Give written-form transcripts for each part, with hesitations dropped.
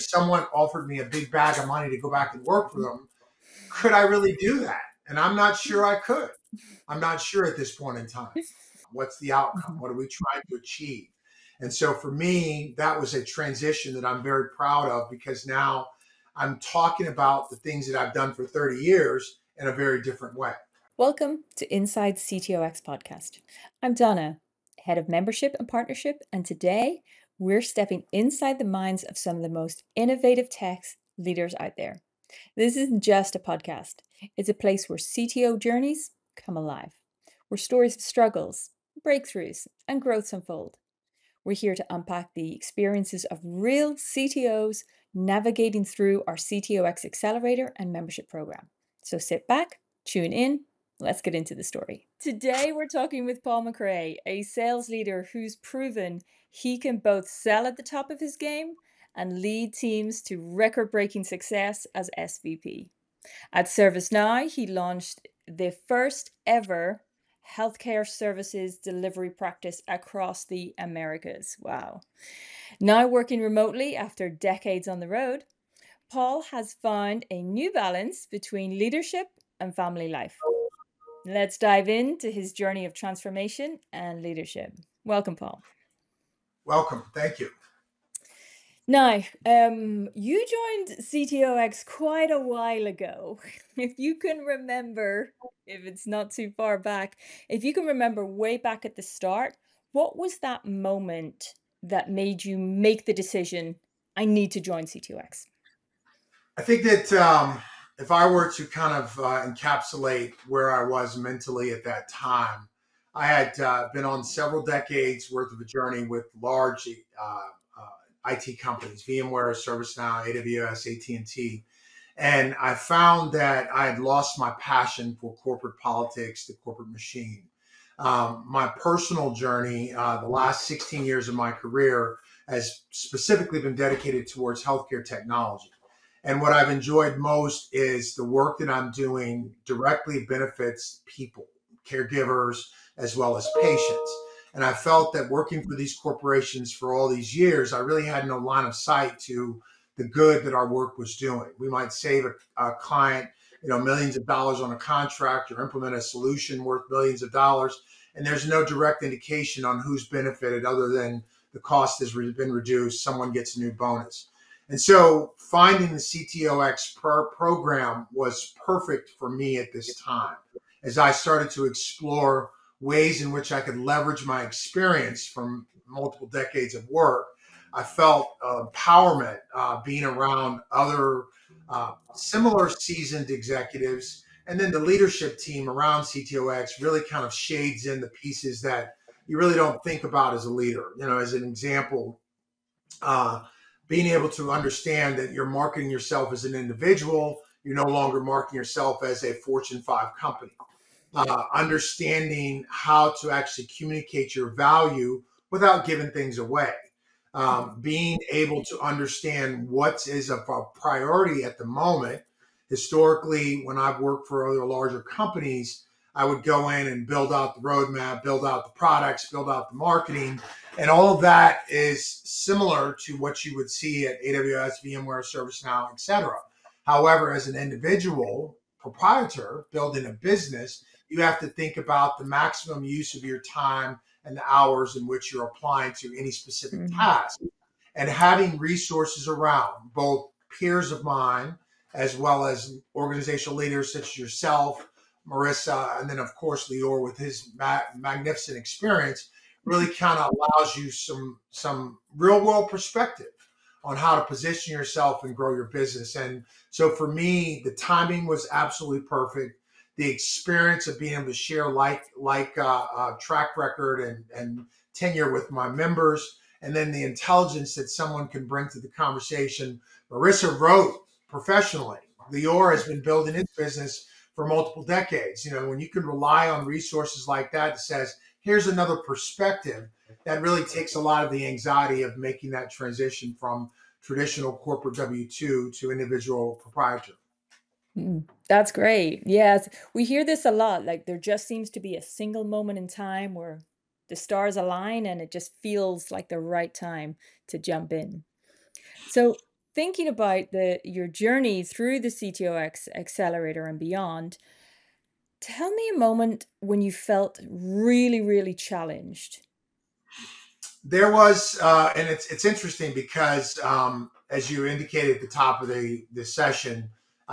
someone offered me a big bag of money to go back and work for them, could I really do that? And I'm not sure I could. I'm not sure at this point in time. What's the outcome? Mhm. What are we trying to achieve? And so for me, that was a transition that I'm very proud of because now I'm talking about the things that I've done for 30 years in a very different way. Welcome to Inside CTOX podcast. I'm Donna, head of membership and partnership, and today we're stepping inside the minds of some of the most innovative tech leaders out there. This isn't just a podcast, it's a place where CTO journeys come alive, where stories of struggles, breakthroughs, and growths unfold. We're here to unpack the experiences of real CTOs navigating through our CTOX Accelerator and membership program. So sit back, tune in, let's get into the story. Today, we're talking with Paul McRae, a sales leader who's proven he can both sell at the top of his game and lead teams to record breaking success as SVP. At ServiceNow, he launched the first ever healthcare services delivery practice across the Americas. Wow. Now working remotely after decades on the road, Paul has found a new balance between leadership and family life. Let's dive into his journey of transformation and leadership. Welcome, Paul. Welcome. Thank you. Now, you joined CTOX quite a while ago. If you can remember, if it's not too far back, if you can remember way back at the start, what was that moment that made you make the decision, I need to join CTOX? I think that if I were to kind of encapsulate where I was mentally at that time, I had been on several decades worth of a journey with large IT companies, VMware, ServiceNow, AWS, AT&T. And I found that I had lost my passion for corporate politics, the corporate machine. My personal journey, the last 16 years of my career, has specifically been dedicated towards healthcare technology. And what I've enjoyed most is the work that I'm doing directly benefits people, caregivers, as well as patients. And I felt that working for these corporations for all these years, I really had no line of sight to the good that our work was doing. We might save a client, millions of dollars on a contract or implement a solution worth millions of dollars. And there's no direct indication on who's benefited other than the cost has been reduced. Someone gets a new bonus. And so finding the CTOX program was perfect for me at this time as I started to explore ways in which I could leverage my experience from multiple decades of work. I felt empowerment being around other similar seasoned executives. And then the leadership team around CTOX really kind of shades in the pieces that you really don't think about as a leader. As an example, uh, being able to understand that you're marketing yourself as an individual, you're no longer marketing yourself as a Fortune 5 company. Understanding how to actually communicate your value without giving things away. Being able to understand what is a priority at the moment. Historically, when I've worked for other larger companies, I would go in and build out the roadmap, build out the products, build out the marketing. And all of that is similar to what you would see at AWS, VMware, ServiceNow, et cetera. However, as an individual proprietor building a business, you have to think about the maximum use of your time and the hours in which you're applying to any specific Mhm. task. And having resources around, both peers of mine, as well as organizational leaders such as yourself, Marissa, and then of course Lior with his magnificent experience, really kind of allows you some real world perspective on how to position yourself and grow your business. And so for me, the timing was absolutely perfect. The experience of being able to share track record and tenure with my members, and then the intelligence that someone can bring to the conversation. Marissa wrote professionally. Lior has been building his business for multiple decades. When you can rely on resources like that says, here's another perspective, that really takes a lot of the anxiety of making that transition from traditional corporate W-2 to individual proprietor. That's great. Yes, we hear this a lot. Like there just seems to be a single moment in time where the stars align and it just feels like the right time to jump in. So, thinking about your journey through the CTOX accelerator and beyond, tell me a moment when you felt really, really challenged. There was, and it's interesting because as you indicated at the top of the session,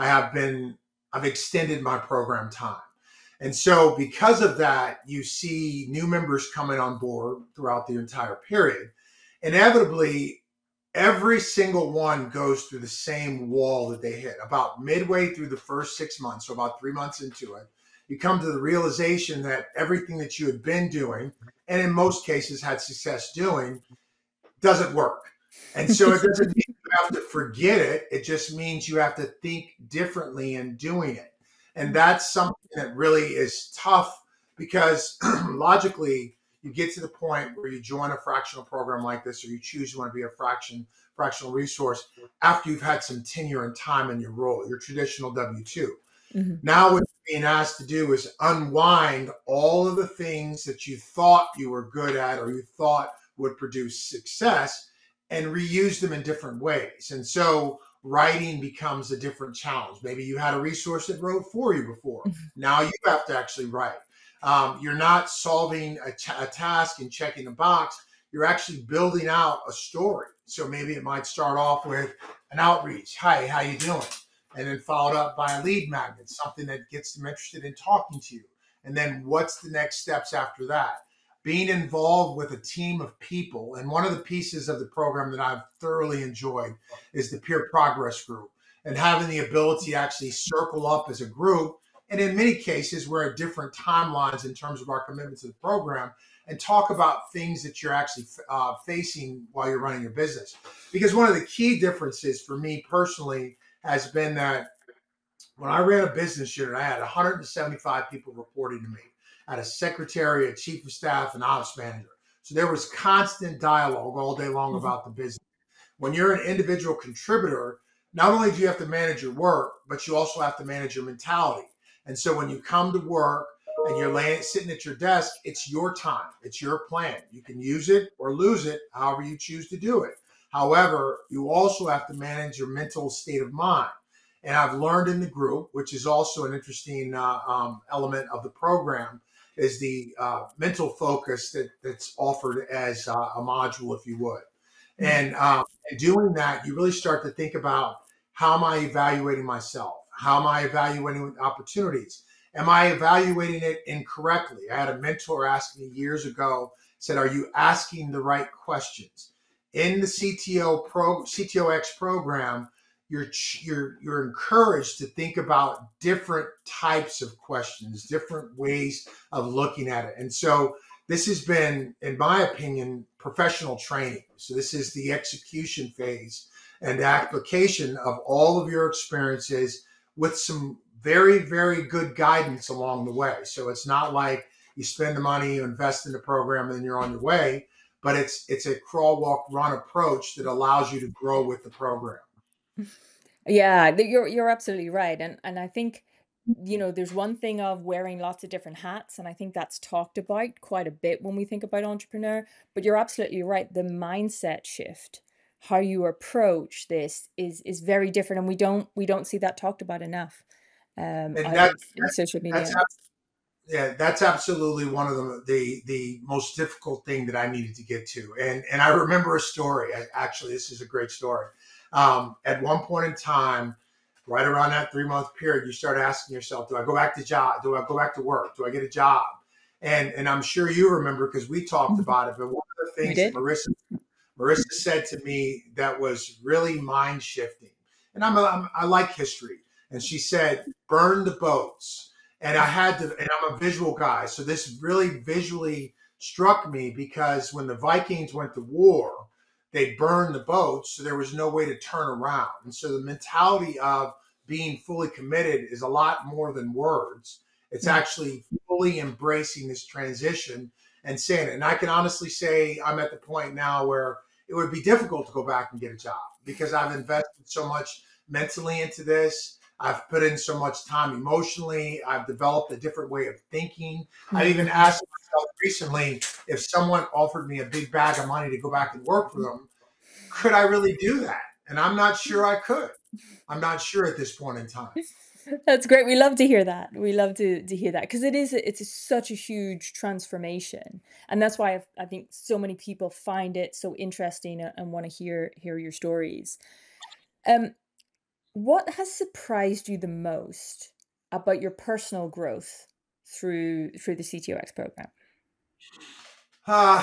I've extended my program time, and so because of that, you see new members coming on board throughout the entire period. Inevitably, every single one goes through the same wall that they hit about midway through the first 6 months, so about 3 months into it. You come to the realization that everything that you had been doing, and in most cases had success doing, doesn't work. And so it doesn't mean you have to forget it. It just means you have to think differently in doing it. And that's something that really is tough because logically, you get to the point where you join a fractional program like this, or you choose you want to be a fractional resource after you've had some tenure and time in your role, your traditional W-2. Mhm. Now, what you're being asked to do is unwind all of the things that you thought you were good at or you thought would produce success and reuse them in different ways. And so writing becomes a different challenge. Maybe you had a resource that wrote for you before. Now you have to actually write. You're not solving a task and checking a box. You're actually building out a story. So maybe it might start off with an outreach. Hi, how you doing? And then followed up by a lead magnet, something that gets them interested in talking to you. And then what's the next steps after that? Being involved with a team of people. And one of the pieces of the program that I've thoroughly enjoyed is the peer progress group and having the ability to actually circle up as a group. And in many cases, we're at different timelines in terms of our commitment to the program and talk about things that you're actually facing while you're running your business. Because one of the key differences for me personally has been that when I ran a business unit, I had 175 people reporting to me. I had a secretary, a chief of staff, and ops manager. So there was constant dialogue all day long Mhm. about the business. When you're an individual contributor, not only do you have to manage your work, but you also have to manage your mentality. And so when you come to work and you're sitting at your desk, it's your time, it's your plan. You can use it or lose it, however you choose to do it. However, you also have to manage your mental state of mind. And I've learned in the group, which is also an interesting element of the program, is the mental focus that's offered as a module, if you would. Mhm. And doing that, you really start to think about how am I evaluating myself? How am I evaluating opportunities? Am I evaluating it incorrectly? I had a mentor ask me years ago, said, are you asking the right questions? In the CTOX program, you're encouraged to think about different types of questions, different ways of looking at it. And so this has been, in my opinion, professional training. So this is the execution phase and the application of all of your experiences with some very, very good guidance along the way. So it's not like you spend the money, you invest in the program, and then you're on your way. But it's a crawl, walk, run approach that allows you to grow with the program. Yeah, you're absolutely right, and I think, there's one thing of wearing lots of different hats, and I think that's talked about quite a bit when we think about entrepreneur, but you're absolutely right. The mindset shift, how you approach this is very different, and we don't see that talked about enough, And out in social that's media. Yeah, that's absolutely one of the most difficult thing that I needed to get to. And I remember a story. Actually, this is a great story. At one point in time, right around that 3 month period, you start asking yourself, do I go back to job? Do I go back to work? Do I get a job? And I'm sure you remember because we talked Mhm. about it. But one of the We things that did. Marissa said to me that was really mind shifting. And I like history. And she said, burn the boats. And I had to, and I'm a visual guy. So this really visually struck me because when the Vikings went to war, they burned the boats. So there was no way to turn around. And so the mentality of being fully committed is a lot more than words. It's Mm. actually fully embracing this transition and saying it. And I can honestly say I'm at the point now where it would be difficult to go back and get a job because I've invested so much mentally into this. I've put in so much time emotionally. I've developed a different way of thinking. I even Mhm. asked myself recently if someone offered me a big bag of money to go back and work for them, could I really do that? And I'm not sure I could. I'm not sure at this point in time. That's great. We love to hear that. We love to hear that because such a huge transformation, and that's why I think so many people find it so interesting and want to hear your stories. Um, what has surprised you the most about your personal growth through the CTOX program? Uh,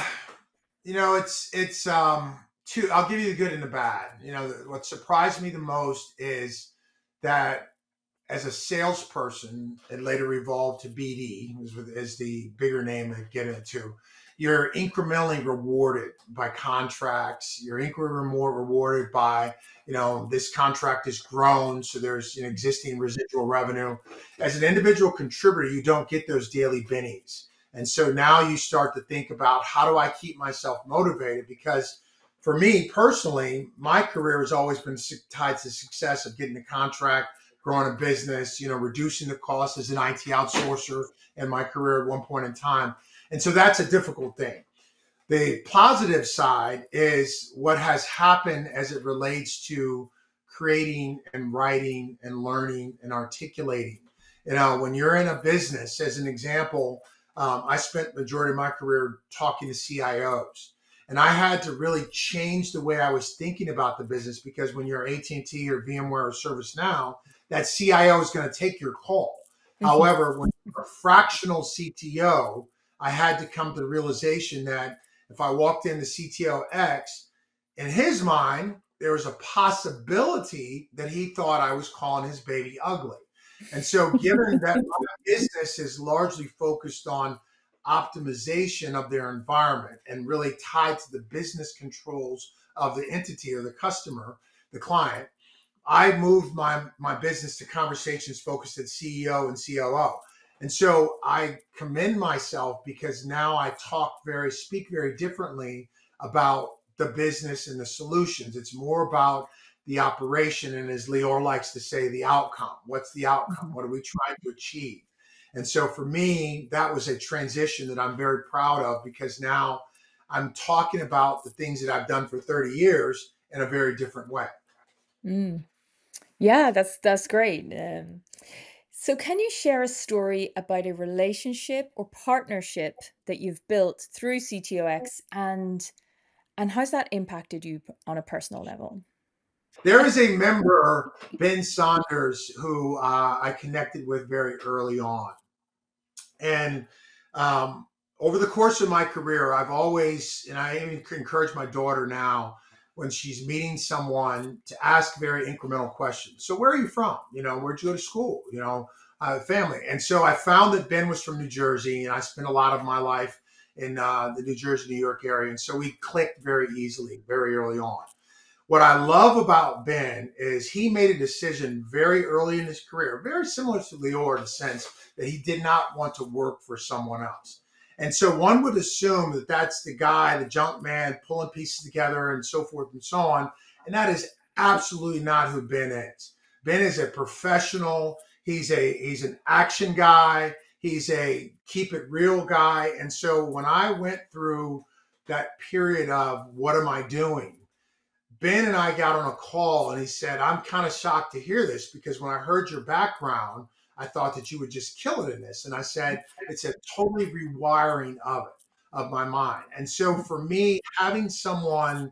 it's two. I'll give you the good and the bad. What surprised me the most is that as a salesperson, it later evolved to BD, is the bigger name I get into. You're incrementally rewarded by contracts. You're incrementally more rewarded by, this contract has grown, so there's an existing residual revenue. As an individual contributor, you don't get those daily bennies. And so now you start to think about, how do I keep myself motivated? Because for me personally, my career has always been tied to the success of getting a contract, growing a business, reducing the cost as an IT outsourcer in my career at one point in time. And so that's a difficult thing. The positive side is what has happened as it relates to creating and writing and learning and articulating. When you're in a business, as an example, I spent the majority of my career talking to CIOs. And I had to really change the way I was thinking about the business, because when you're AT&T or VMware or ServiceNow, that CIO is going to take your call. Mhm. However, when you're a fractional CTO, I had to come to the realization that if I walked into CTO X, in his mind, there was a possibility that he thought I was calling his baby ugly. And so, given that my business is largely focused on optimization of their environment and really tied to the business controls of the entity or the customer, the client, I moved my business to conversations focused at CEO and COO. And so I commend myself, because now I speak very differently about the business and the solutions. It's more about the operation. And as Lior likes to say, the outcome. What's the outcome? Mhm. What are we trying to achieve? And so for me, that was a transition that I'm very proud of, because now I'm talking about the things that I've done for 30 years in a very different way. Mm. Yeah, that's great. So, can you share a story about a relationship or partnership that you've built through CTOX, and how's that impacted you on a personal level? There is a member, Ben Saunders, who I connected with very early on. And over the course of my career, I've always, and I even encourage my daughter now, when she's meeting someone, to ask very incremental questions. So, where are you from? Where'd you go to school? Family. And so I found that Ben was from New Jersey, and I spent a lot of my life in the New Jersey, New York area. And so we clicked very easily, very early on. What I love about Ben is he made a decision very early in his career, very similar to Lior, in the sense that he did not want to work for someone else. And so one would assume that that's the guy, the junk man, pulling pieces together and so forth and so on. And that is absolutely not who Ben is. Ben is a professional. He's an action guy. He's a keep it real guy. And so when I went through that period of what am I doing, Ben and I got on a call, and he said, I'm kind of shocked to hear this, because when I heard your background, I thought that you would just kill it in this. And I said, it's a totally rewiring of my mind. And so for me, having someone,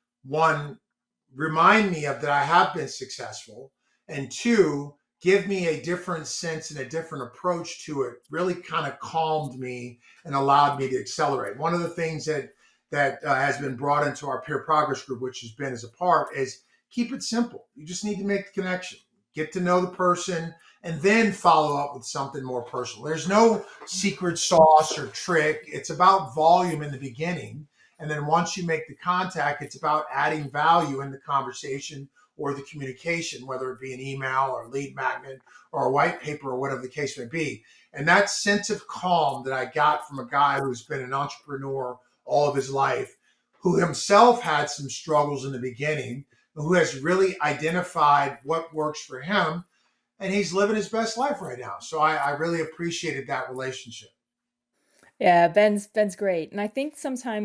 one, remind me of that I have been successful, and two, give me a different sense and a different approach to it, really kind of calmed me and allowed me to accelerate. One of the things that has been brought into our peer progress group, which has been as a part, is keep it simple. You just need to make the connection, get to know the person, and then follow up with something more personal. There's no secret sauce or trick. It's about volume in the beginning, and then once you make the contact, it's about adding value in the conversation or the communication, whether it be an email or a lead magnet or a white paper or whatever the case may be. And that sense of calm that I got from a guy who's been an entrepreneur all of his life, who himself had some struggles in the beginning, who has really identified what works for him, and he's living his best life right now. So I really appreciated that relationship. Yeah, Ben's great. And I think sometimes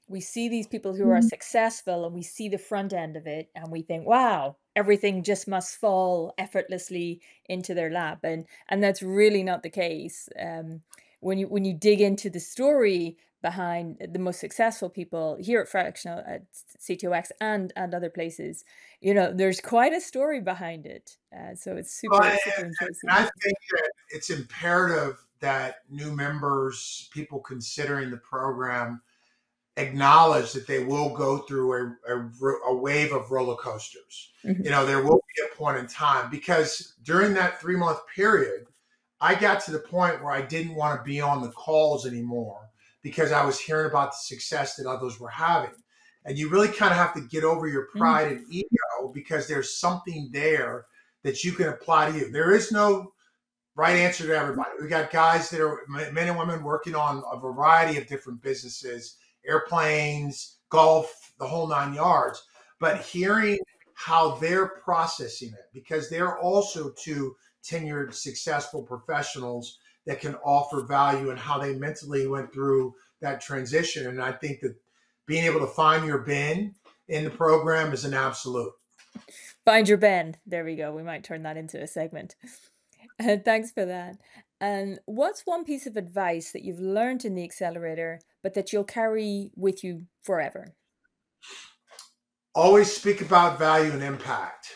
we see these people who are successful and we see the front end of it and we think, wow, everything just must fall effortlessly into their lap. And that's really not the case. When you dig into the story behind the most successful people here at Fractional at CTOX and other places, there's quite a story behind it. So it's Well, super, super and interesting. I think that it's imperative that new members, people considering the program, acknowledge that they will go through a wave of roller coasters. Mhm. There will be a point in time because during that 3 month period, I got to the point where I didn't want to be on the calls anymore because I was hearing about the success that others were having. And you really kind of have to get over your Mm, pride and ego because there's something there that you can apply to you. There is no right answer to everybody. We got guys that are men and women working on a variety of different businesses, airplanes, golf, the whole 9 yards. But hearing how they're processing it, because they're also two tenured, successful professionals that can offer value and how they mentally went through that transition. And I think that being able to find your bin in the program is an absolute. Find your Ben. There we go. We might turn that into a segment. Thanks for that. And what's one piece of advice that you've learned in the accelerator, but that you'll carry with you forever? Always speak about value and impact.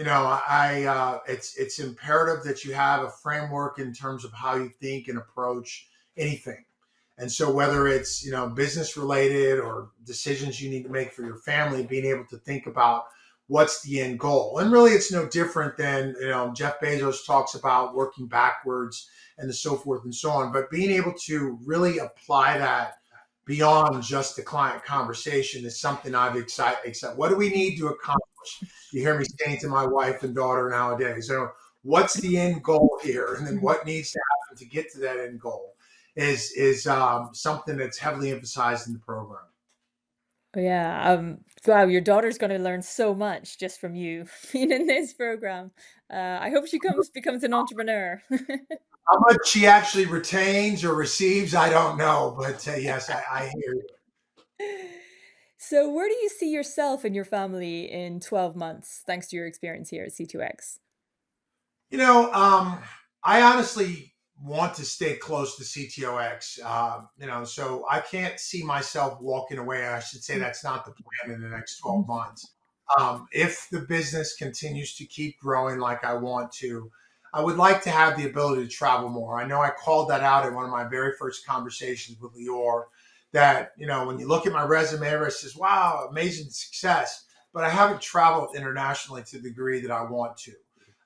It's imperative that you have a framework in terms of how you think and approach anything. And so whether it's business related or decisions you need to make for your family, being able to think about what's the end goal. And really it's no different than Jeff Bezos talks about working backwards and so forth and so on. But being able to really apply that beyond just the client conversation is something I've excited. What do we need to accomplish? You hear me saying to my wife and daughter nowadays, what's the end goal here? And then what needs to happen to get to that end goal is something that's heavily emphasized in the program. Yeah. Wow, your daughter's going to learn so much just from you being in this program. I hope she becomes an entrepreneur. How much she actually retains or receives, I don't know. But yes, I hear you. So, where do you see yourself and your family in 12 months, thanks to your experience here at C2X? You know, um, I honestly want to stay close to CTOX. So I can't see myself walking away. I should say that's not the plan in the next 12 months. If the business continues to keep growing like I want to, I would like to have the ability to travel more. I know I called that out in one of my very first conversations with Lior that, when you look at my resume, everyone says, wow, amazing success. But I haven't traveled internationally to the degree that I want to.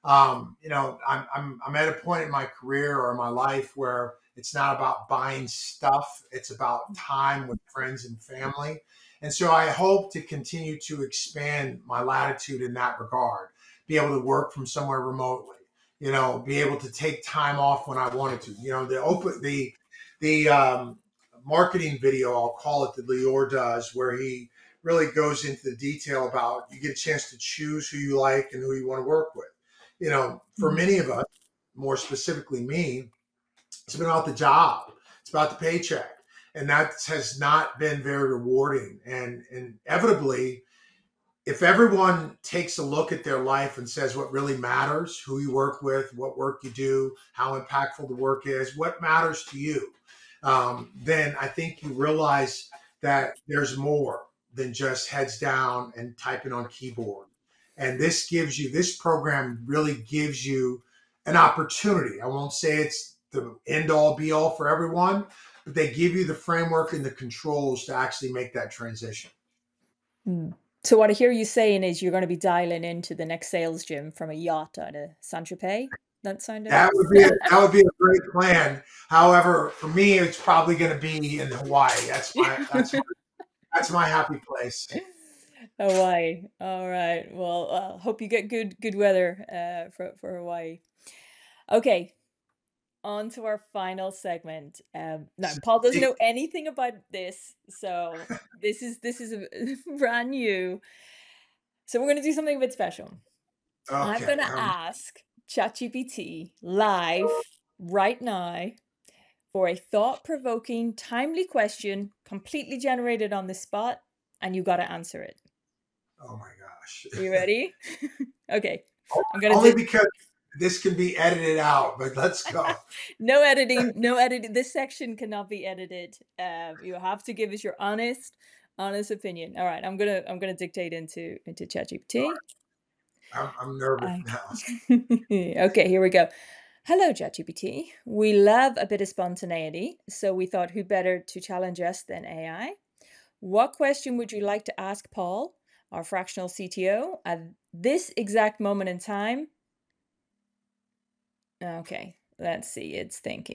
I'm at a point in my career or my life where it's not about buying stuff; it's about time with friends and family. And so I hope to continue to expand my latitude in that regard. Be able to work from somewhere remotely. Be able to take time off when I wanted to. The marketing video, I'll call it, that Lior does, where he really goes into the detail about you get a chance to choose who you like and who you want to work with. For Mhm. many of us, more specifically me, it's been about the job. It's about the paycheck. And that has not been very rewarding. And inevitably, if everyone takes a look at their life and says what really matters, who you work with, what work you do, how impactful the work is, what matters to you, then I think you realize that there's more than just heads down and typing on keyboard. And this program really gives you an opportunity. I won't say it's the end all be all for everyone, but they give you the framework and the controls to actually make that transition. Mm. So, what I hear you saying is you're going to be dialing into the next sales gym from a yacht out of Saint Tropez. That sound That okay? would be a great plan. However, for me, it's probably going to be in Hawaii. That's my happy place. Hawaii. All right. Well, hope you get good weather for Hawaii. Okay, on to our final segment. Now, Paul doesn't know anything about this, so this is brand new. So we're gonna do something a bit special. I'm Okay. gonna ask ChatGPT live right now for a thought-provoking, timely question, completely generated on the spot, and you got to answer it. Oh my gosh. Are you ready? Okay. I'm gonna Only because this can be edited out, but let's go. no editing, no editing. This section cannot be edited. You have to give us your honest opinion. All right, I'm gonna dictate into ChatGPT. I'm nervous now. Okay, here we go. Hello, ChatGPT. We love a bit of spontaneity, so we thought who better to challenge us than AI? What question would you like to ask Paul, our fractional CTO, at this exact moment in time? Okay, let's see. It's thinking.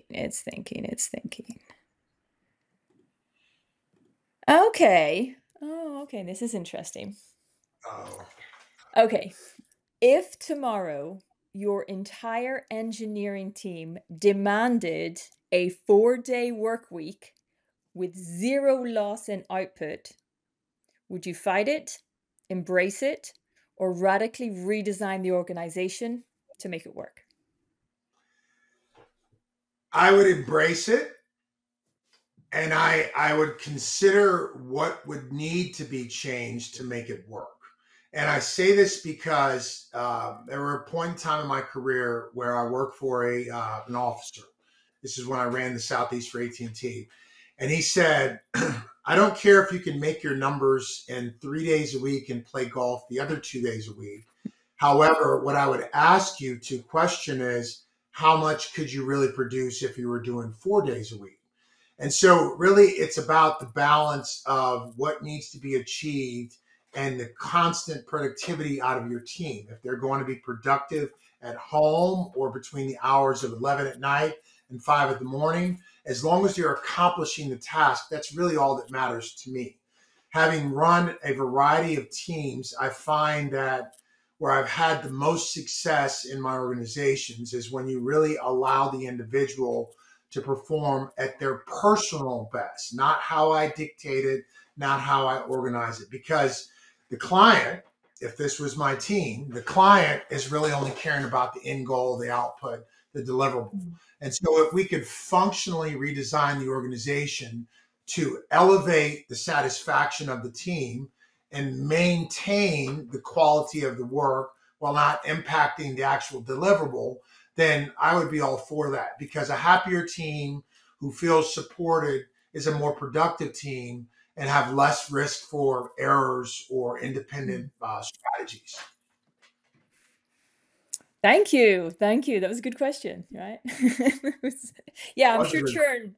Okay. Oh, okay. This is interesting. Oh. Okay. If tomorrow your entire engineering team demanded a 4-day work week with zero loss in output, would you fight it, embrace it, or radically redesign the organization to make it work? I would embrace it, and I would consider what would need to be changed to make it work. And I say this because there were a point in time in my career where I worked for an officer. This is when I ran the Southeast for AT&T. And he said, I don't care if you can make your numbers in 3 days a week and play golf the other 2 days a week. However, what I would ask you to question is, how much could you really produce if you were doing 4 days a week? And so, really, it's about the balance of what needs to be achieved and the constant productivity out of your team. If they're going to be productive at home or between the hours of 11 at night and 5 in the morning, as long as you're accomplishing the task, that's really all that matters to me. Having run a variety of teams, I find that where I've had the most success in my organizations is when you really allow the individual to perform at their personal best, not how I dictate it, not how I organize it. Because the client, if this was my team, the client is really only caring about the end goal, the output, the deliverable. And so if we could functionally redesign the organization to elevate the satisfaction of the team and maintain the quality of the work while not impacting the actual deliverable, then I would be all for that, because a happier team who feels supported is a more productive team and have less risk for errors or independent strategies. Thank you. Thank you. That was a good question, right? Yeah, I'm sure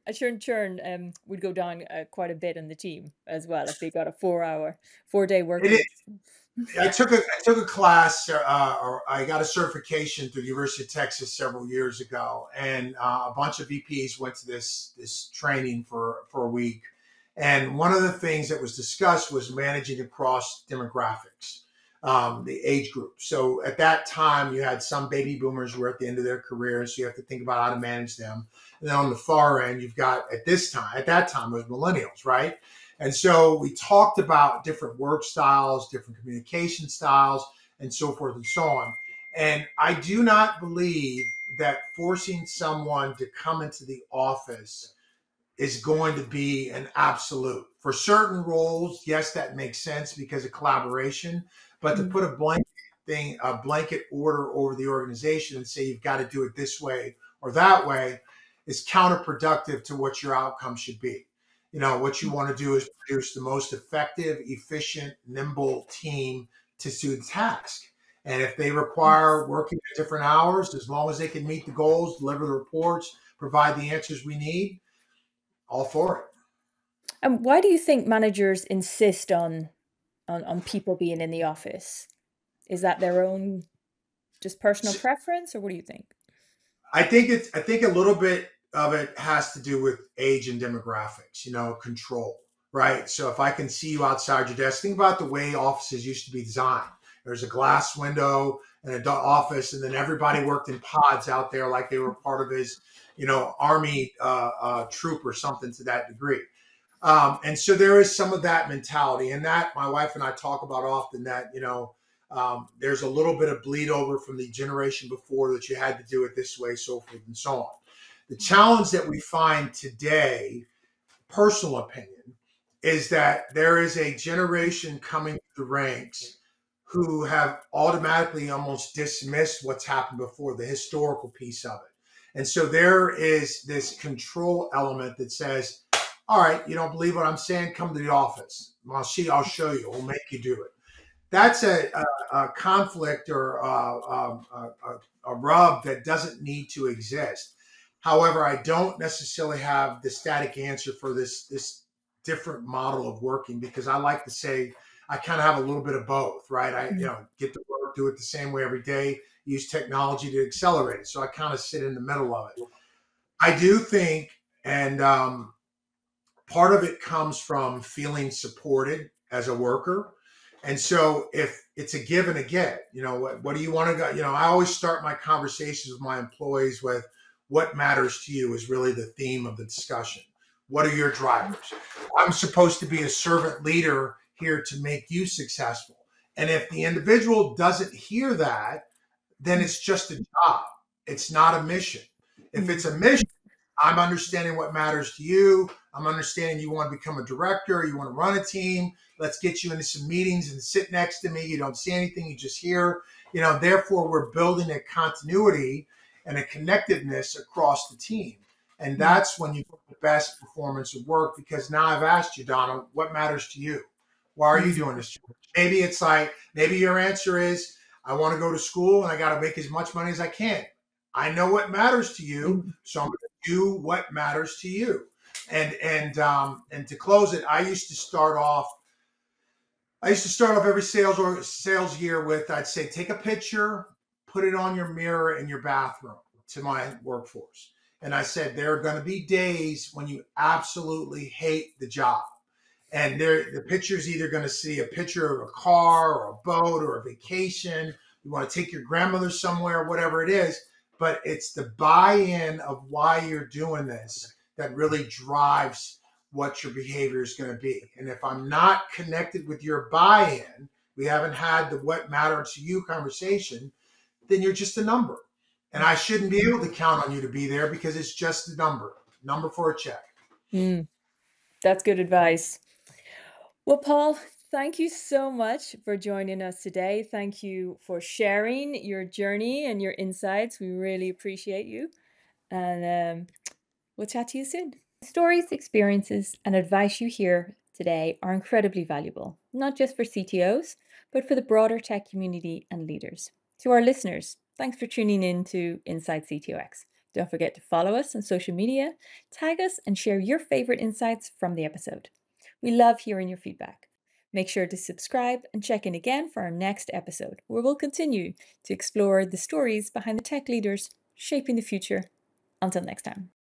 churn would go down quite a bit on the team as well if they got a 4-day work It is. week. I took a class, or I got a certification through the University of Texas several years ago, and a bunch of VPs went to this training for a week. And one of the things that was discussed was managing across demographics, the age group. So at that time, you had some baby boomers who were at the end of their career, so you have to think about how to manage them. And then on the far end, you've got at that time, it was millennials, right? And so we talked about different work styles, different communication styles, and so forth and so on. And I do not believe that forcing someone to come into the office is going to be an absolute. For certain roles, yes, that makes sense because of collaboration. But to put a blanket order over the organization and say you've got to do it this way or that way is counterproductive to what your outcome should be. What you want to do is produce the most effective, efficient, nimble team to do the task. And if they require working at different hours, as long as they can meet the goals, deliver the reports, provide the answers we need, all for it. And why do you think managers insist on people being in the office? Is that their own just personal preference, or what do you think? I think a little bit of it has to do with age and demographics, control, right? So if I can see you outside your desk, think about the way offices used to be designed. There's a glass window and an office, and then everybody worked in pods out there like they were part of his, army troop or something to that degree. And so there is some of that mentality, and that my wife and I talk about often, that there's a little bit of bleed over from the generation before that you had to do it this way, so forth and so on. The challenge that we find today, personal opinion, is that there is a generation coming through the ranks who have automatically almost dismissed what's happened before, the historical piece of it. And so there is this control element that says, all right, you don't believe what I'm saying? Come to the office. I'll show you. We'll make you do it. That's a conflict or a rub that doesn't need to exist. However, I don't necessarily have the static answer for this different model of working, because I like to say I kind of have a little bit of both, right? I get to work, do it the same way every day, use technology to accelerate it. So I kind of sit in the middle of it. I do think, and part of it comes from feeling supported as a worker. And so if it's a give and a get, what do you want to go? I always start my conversations with my employees with what matters to you is really the theme of the discussion. What are your drivers? I'm supposed to be a servant leader here to make you successful. And if the individual doesn't hear that, then it's just a job. It's not a mission. If it's a mission, I'm understanding what matters to you. I'm understanding you want to become a director, you want to run a team. Let's get you into some meetings and sit next to me. You don't see anything, you just hear. Therefore, we're building a continuity and a connectedness across the team. And that's when you put the best performance of work, because now I've asked you, Donna, what matters to you? Why are you doing this? Maybe it's like, maybe your answer is, I want to go to school and I got to make as much money as I can. I know what matters to you, so I'm going to do what matters to you. And to close it, I used to start off every sales year with, I'd say, take a picture, put it on your mirror in your bathroom, to my workforce. And I said, there are going to be days when you absolutely hate the job. And the picture's either going to see a picture of a car or a boat or a vacation. You want to take your grandmother somewhere, whatever it is. But it's the buy-in of why you're doing this that really drives what your behavior is going to be. And if I'm not connected with your buy-in, we haven't had the what matters to you conversation, then you're just a number. And I shouldn't be able to count on you to be there, because it's just a number for a check. That's good advice. Well, Paul, thank you so much for joining us today. Thank you for sharing your journey and your insights. We really appreciate you. And we'll chat to you soon. Stories, experiences, and advice you hear today are incredibly valuable, not just for CTOs, but for the broader tech community and leaders. To our listeners, thanks for tuning in to Inside CTOX. Don't forget to follow us on social media, tag us, and share your favorite insights from the episode. We love hearing your feedback. Make sure to subscribe and check in again for our next episode, where we'll continue to explore the stories behind the tech leaders shaping the future. Until next time.